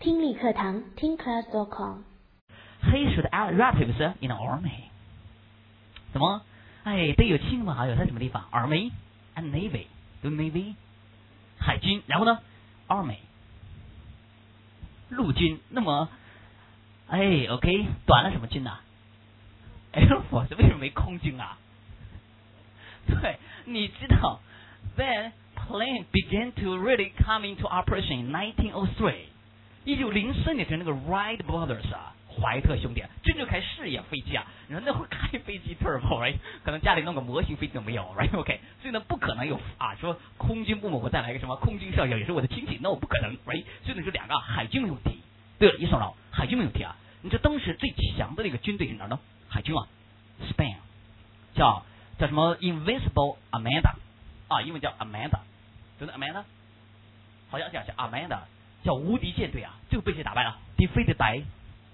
听力课堂听 class.com。 He should add relatives in the army。 怎么？得有亲朋好友在什么地方 ？Army and Navy， 对 Navy， 海军，然后呢 ，Army， 陆军。那么，OK， 短了什么军呐？Air Force， 为什么没空军啊？对，你知道 ，Then plane began to really come into operation in 1903。1903年，那个 Wright Brothers 啊，怀特兄弟真正开始试验飞机啊。你说那会开飞机 turbo， 可能家里弄个模型飞机都没有 ，OK， 所以呢不可能有说空军部门我再来一个什么空军少校也是我的亲戚，那我不可能 ，right？ 所以呢就两个海军没问题。对了，一说到海军没问题啊，你知道当时最强的那个军队是哪儿呢？海军啊 ，Spain， 叫什么 Invincible Armada 啊，英文叫 Armada， 真的 Armada， 好像叫 Armada， 叫无敌舰队啊，最后被谁打败了 ？Defeated by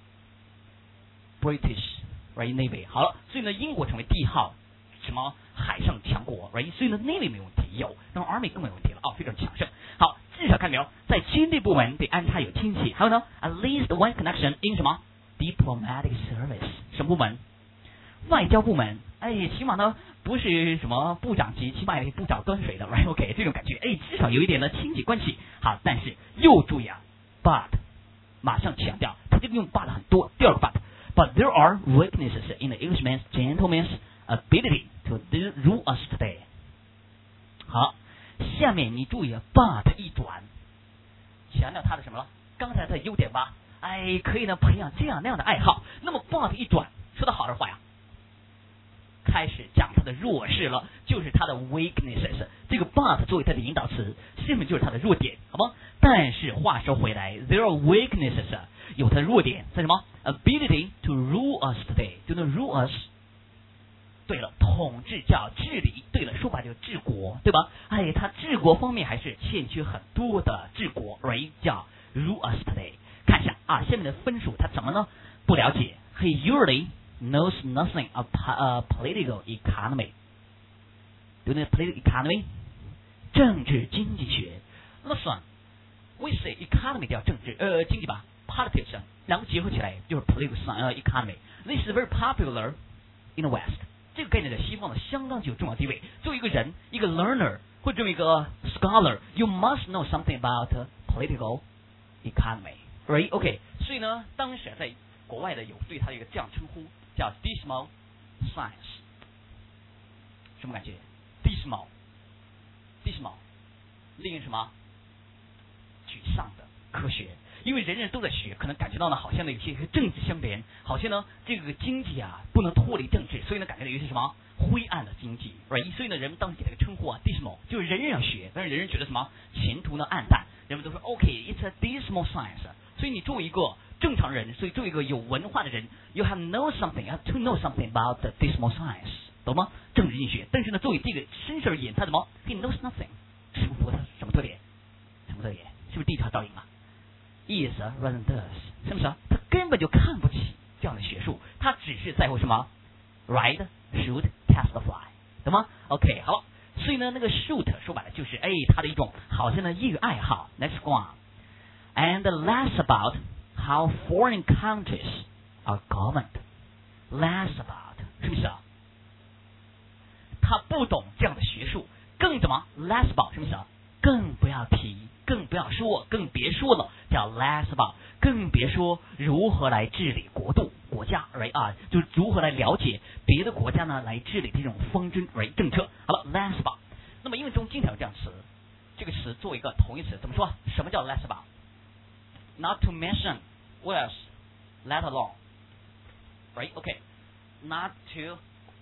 British right Navy。 好了，所以呢，英国成为第一号什么海上强国 right， 所以呢 Navy 没问题，有，那么 Army 更没问题了非常强盛。好，至少看没有，在军队部门得安插有亲戚，还有呢 at least one connection in 什么 diplomatic service， 什么部门？外交部门。起码呢不是什么部长级，起码也是部长端水的 right OK， 这种感觉至少有一点的亲戚关系。好，但是又注意啊 but 马上强调，他这个用 but 很多，第二个 but there are weaknesses in the Englishman's gentleman's ability to rule us today。 好，下面你注意 but 一转，强调他的什么了？刚才的优点吧，可以呢培养这样那样的爱好。那么 but 一转，说的好的话呀，开始讲他的弱势了，就是他的 weaknesses。这个 but 作为他的引导词，下面就是他的弱点，好吗？但是话说回来 ，there are weaknesses， 有他的弱点，在什么 ？ability to rule us today， 就能 rule us。对了，统治叫治理，对了，说白就治国，对吧？他治国方面还是欠缺很多的治国 ，right？ 叫 rule us today。看一下啊，下面的分数他怎么呢？不了解 ，he usually knows nothing of political economy。 对不对 ？political economy， 政治经济学。Listen， we say economy 叫政治经济吧 ，politics 两个结合起来就是 political economy。This is very popular in the West。这个概念在西方呢相当具有重要地位。作为一个人，一个 learner 或者这么一个 scholar，you must know something about political economy，right？ OK， 所以呢，当时在国外的有对他的一个这样称呼，叫 dismal science。什么感觉 ？dismal， 令人什么？沮丧的科学。因为人人都在学，可能感觉到呢，好像呢有些和政治相连，好像呢这个经济啊不能脱离政治，所以呢感觉到有些什么灰暗的经济 ，right？ 所以呢人们当时给这个称呼啊 dismal， 就是人人要学，但是人人觉得什么前途呢暗淡，人们都说 OK，it's a dismal science。所以你作为一个正常人，所以作为一个有文化的人 ，you have to know something about the dismal science， 懂吗？政治经济学。但是呢，作为这个绅士而言，他怎么 he knows nothing？ 是不是什么特点？什么特点？是不是第一条倒影啊？ is rather than does， 是不是啊？他根本就看不起这样的学术，他只是在乎什么 ？Ride, shoot, testify， 懂吗 ？OK， 好，所以呢，那个 shoot 说白了就是他的一种好像的业余爱好。Let's go on，and less about how foreign countries are governed。less about 是不是啊？他不懂这样的学术，更怎么 less about 是不是啊？更不要提，更不要说，更别说了，叫 less about， 更别说如何来治理国家 right 啊，就是如何来了解别的国家呢来治理这种方针 right 政策。好了 less about， 那么英文中经常有这样词，这个词作为一个同义词，怎么说？什么叫 less about？ Not to mention what else? Let alone right OK， not to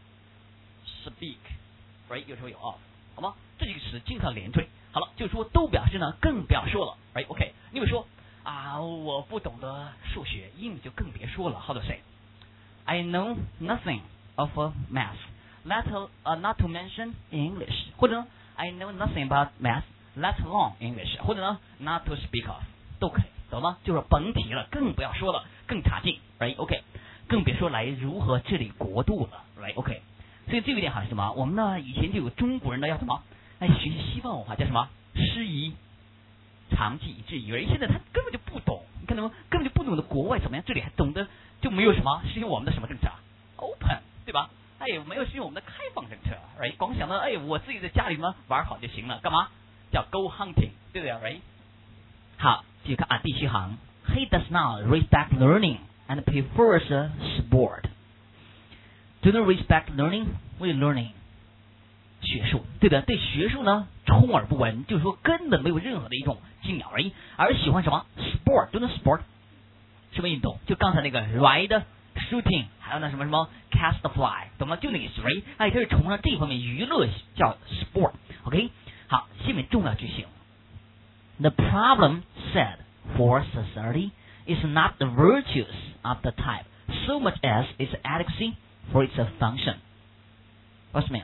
speak right 有时候有 of， 好吗？这几个词经常连缀。好了，就是说都表示呢，更不要说了 ，right OK。你比如说我不懂得数学，英语就更别说了。How to say? I know nothing of math, not to mention English。或者呢 I know nothing about math, let alone English。或者呢 not to speak of， 都可以，懂吗？就是甭提了，更不要说了，更差劲 ，right OK。更别说来如何治理国度了 ，right OK。所以这个点好像什么？我们呢以前就有中国人呢要什么？学习西方文化叫什么？师夷长技以制夷人。现在他根本就不懂，你看能根本就不懂得国外怎么样，这里还懂得就没有什么实行我们的什么政策 ，open， 对吧？哎，没有实行我们的开放政策 ，right？ 光想到哎，我自己在家里呢玩好就行了，干嘛？叫 go hunting， 对不对 ？right？ 好，继续看啊，第7行 ，He does not respect learning and prefers sport. Do not respect learning with learning. 学术，对的，对学术呢充耳不闻，就是说根本没有任何的一种敬仰而喜欢什么 sport， 对的 sport， 什么运动？就刚才那个 ride、shooting， 还有那什么 cast fly， 懂吗？就那个 right， 哎，他是崇尚这方面娱乐叫 sport。OK， 好，下面重要句型。The problem said for society is not the virtues of the type so much as its adequacy for its function。为什么呀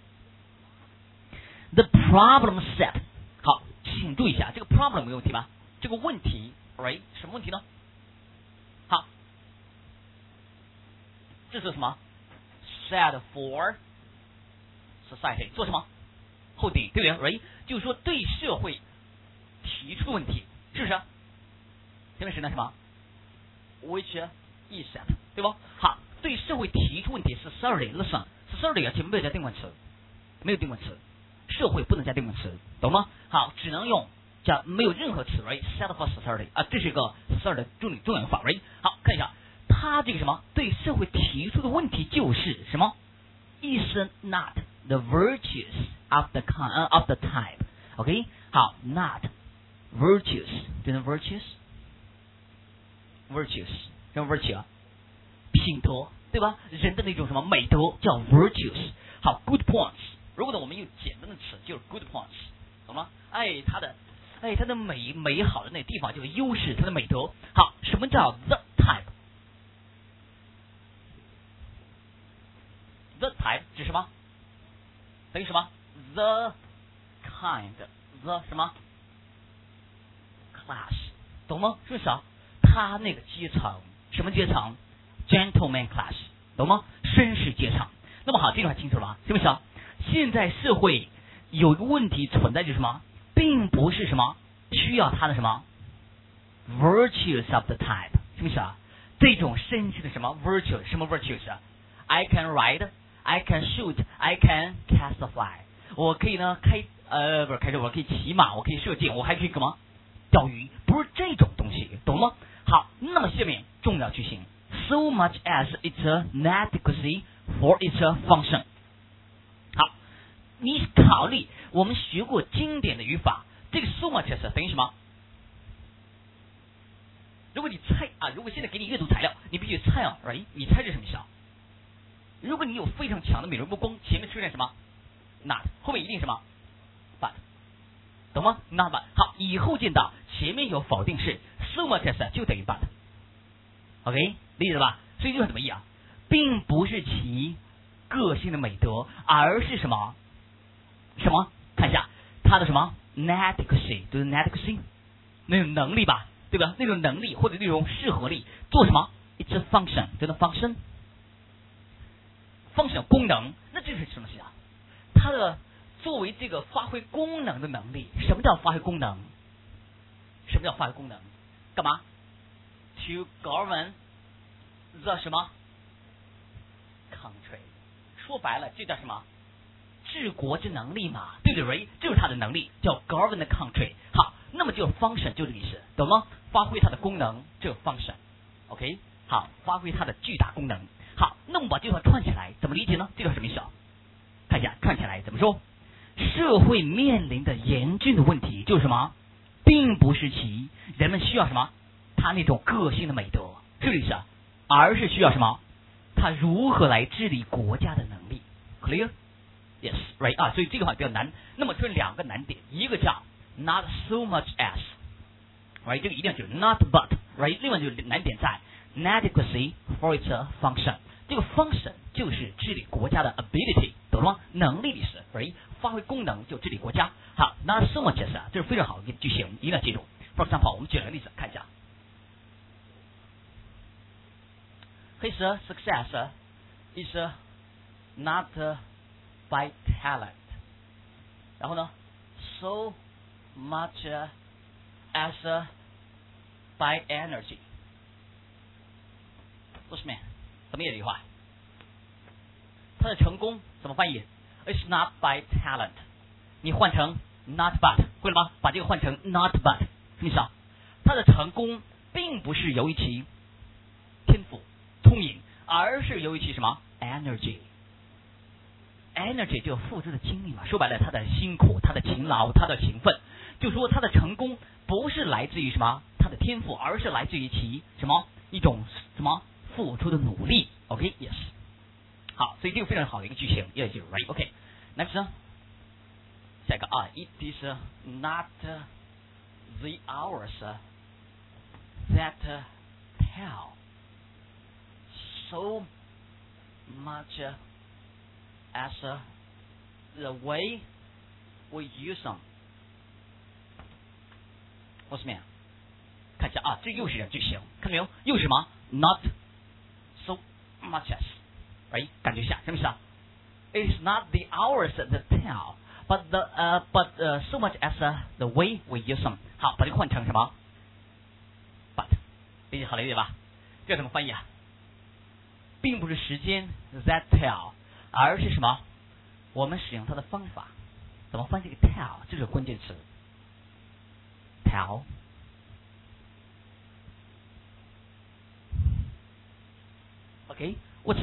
？The problem set， 好，请注意一下，这个 problem 没有问题吧？这个问题 ，right， 什么问题呢？好，这是什么 ？Set for society 做什么？后顶，对不对 ？right， 就是说对社会提出的问题，是不是？前面是那什么 ？Which is set， 对不？好，对社会提出问题是 society，listen，society 啊，前面没有加定冠词，没有定冠词。社会不能加定冠词，懂吗？好，只能用加没有任何词 ，right？Set for society 啊，这是一个 society 的重要法 ，right？ 好，看一下，他这个什么对社会提出的问题就是什么 ？Is not the virtues of the of the type，OK？ 好 ，not virtues， 对吗 ？virtues，virtues， 什么 virtue 啊？品德，对吧？人的那种什么美德叫 virtues。好 ，good points。如果呢，我们用简单的词就是 good points， 懂吗？哎，它的美好的那地方就是优势，它的美德。好，什么叫 the type？The type 指什么？等于什么 ？The kind，the 什么 class， 懂吗？是不是啊？他那个阶层，什么阶层 ？Gentleman class， 懂吗？绅士阶层。那么好，这句话清楚了吧？是不是啊？现在社会有一个问题存在，就是什么，并不是什么需要他的什么 virtues of the type， 是不是啊？这种绅士的什么 virtues， 什么 virtues 啊 ？I can ride, I can shoot, I can cast a fly。我可以呢不是开车，我可以骑马，我可以射箭，我还可以干嘛？钓鱼，不是这种东西，懂吗？好，那么下面重要句型 ，so much as it's an adequacy for its function。你考虑我们学过经典的语法，这个 so much as 等于什么？如果你猜啊，如果现在给你阅读材料，你必须猜啊 ，right？ 你猜这什么意思啊？如果你有非常强的敏锐目光，前面出现什么 not， 后面一定什么 but， 懂吗 ？not but。好，以后见到前面有否定式 so much as 就等于 but，OK， 理解了吧？所以这是什么意啊？并不是其个性的美德，而是什么？什么？看一下他的什么 inadequacy， 对 inadequacy 那种能力吧，对吧？那种能力或者那种适合力做什么 ？It's a function， 对的 function 功能，那这是什么东西啊？它的作为这个发挥功能的能力，什么叫发挥功能？什么叫发挥功能？干嘛 ？To govern the 什么 country？ 说白了，这叫什么？治国之能力嘛，对不对？这就是他的能力，叫 govern the country。好，那么就是 function 就这个意思，懂吗？发挥它的功能，这个 function。OK， 好，发挥它的巨大功能。好，那么把这句话串起来，怎么理解呢？这个什么意思啊？看一下串起来怎么说？社会面临的严峻的问题就是什么？并不是其人们需要什么，他那种个性的美德，是这个意思啊？而是需要什么？他如何来治理国家的能力 ？Clear？Yes, right 啊，所以这个话比较难。那么出现两个难点，一个叫 not so much as， right， 这个一定要记住 not but， right， 另外就是难点在 inadequacy for its function， 这个 function 就是治理国家的 ability， 懂了吗？能力的意思 ，right， 发挥功能就治理国家。好 ，not so much as 这是非常好的一个句型，一定要记住。For example， 我们举两个例子看一下。His success is not by talent， 然后呢 ，so much as by energy。说什么呀？怎么演这句话？他的成功怎么翻译 ？It's not by talent。你换成 not but， 会了吗？把这个换成 not but， 什么意思啊？他的成功并不是由于其天赋、聪明，而是由于其什么 energy。energy 就付出的精力嘛，说白了，他的辛苦、他的勤劳、他的勤奋，就说他的成功不是来自于什么他的天赋，而是来自于其什么一种什么付出的努力。OK，yes，好，所以这个非常好的一个句型，要记住 ，right？OK，next，下一个啊 ，it is not the hours that tell so much as the way we use them。我什么呀？看一下啊，这又是一个句型，看到没有？又是什么 ？Not so much as， 哎，感觉一下什么意思啊 ？It is not the hours that tell, but so much as the way we use them。好，把这个换成什么 ？But， 理解好了一点吧？这怎么翻译啊？并不是时间 that tell， 而是什么？我们使用它的方法。怎么翻这个 tell？ 这是关键词。tell。OK，what's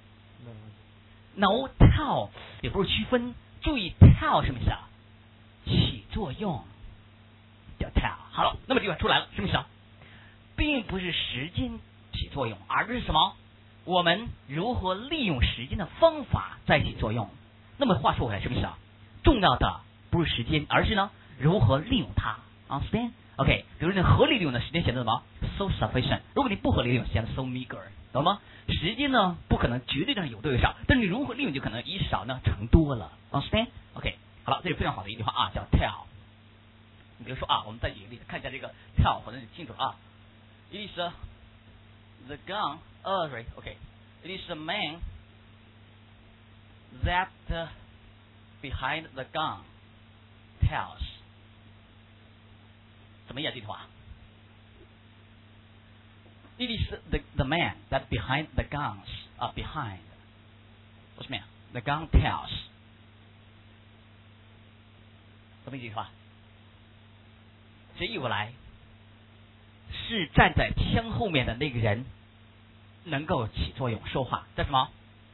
no tell 也不是区分，注意 tell 什么意思啊？起作用叫 tell。好了，那么这句话出来了，什么意思啊？并不是时间起作用，而是什么？我们如何利用时间的方法在起作用。那么话说回来，什么意思啊？重要的不是时间，而是呢如何利用它。Understand？OK， 比如你合理利用的时间显得什么 so sufficient， 如果你不合理利用显得 so meager， 懂吗？时间呢不可能绝对上有多有少，但是你如何利用就可能以少呢成多了。Understand？OK， 好了，这是非常好的一句话啊，叫 tell。你比如说啊，我们再举个例子，看一下这个 tell， 反正清楚啊。It is the gun. Right. Okay. It is the man that behind the gun tells。怎么演这句话 ？It is the man that behind the guns behind。说什么呀 ？The gun tells。怎么一句话？谁译过来？是站在枪后面的那个人能够起作用，说话叫什么？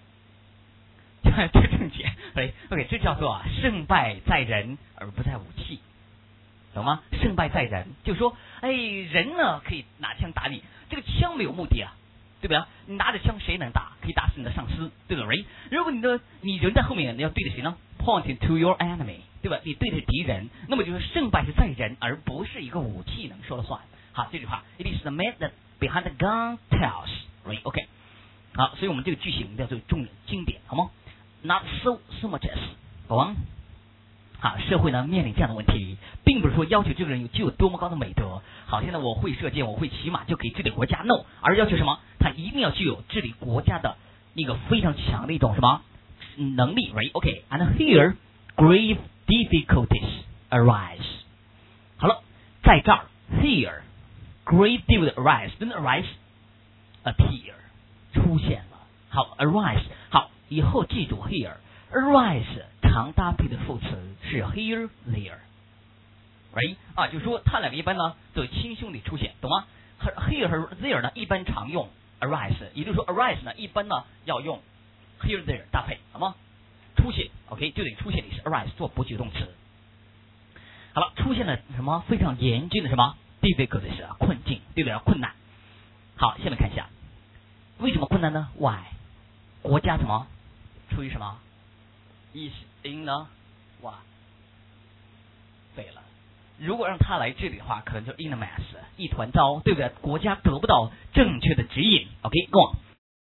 这正解。OK， 这叫做胜败在人而不在武器，懂吗？胜败在人，就是说，人呢可以拿枪打你，这个枪没有目的啊，对不对？你拿着枪谁能打？可以打死你的上司，对不对？如果你人在后面，你要对着谁呢 ？Pointing to your enemy， 对吧？你对着敌人，那么就是胜败是在人，而不是一个武器能说了算。好，这句话 ，It is the man that behind the gun tells。OK， 好，所以我们这个句型叫做经典，好吗 ？Not so much as， 懂吗？好，社会呢面临这样的问题，并不是说要求这个人具有多么高的美德，好像呢我会射箭，我会骑马就可以治理国家 ，no， 而要求什么？他一定要具有治理国家的一个非常强的一种什么能力 ，right？OK，and here grave difficulties arise。好了，在这儿 here grave difficulties arise， 真的 arise。appear 出现了，好 arise， 好，以后记住 here arise 常搭配的副词是 here there，right 啊，就是说它两个一般呢作为亲兄弟出现，懂吗 ？here 和 there 呢一般常用 arise， 也就是说 arise 呢一般呢要用 here there 搭配，好吗？出现 ，OK 就得出现的是 arise 做补给动词。好了，出现了什么非常严峻的什么 difficulties 困境，对不对？困难。好，下面看一下。为什么困难呢 ？Why？ 国家什么？出于什么 ？Is in 呢？哇，对了，如果让他来这里的话，可能就 in a mess， 一团糟，对不对？国家得不到正确的指引。OK， go on。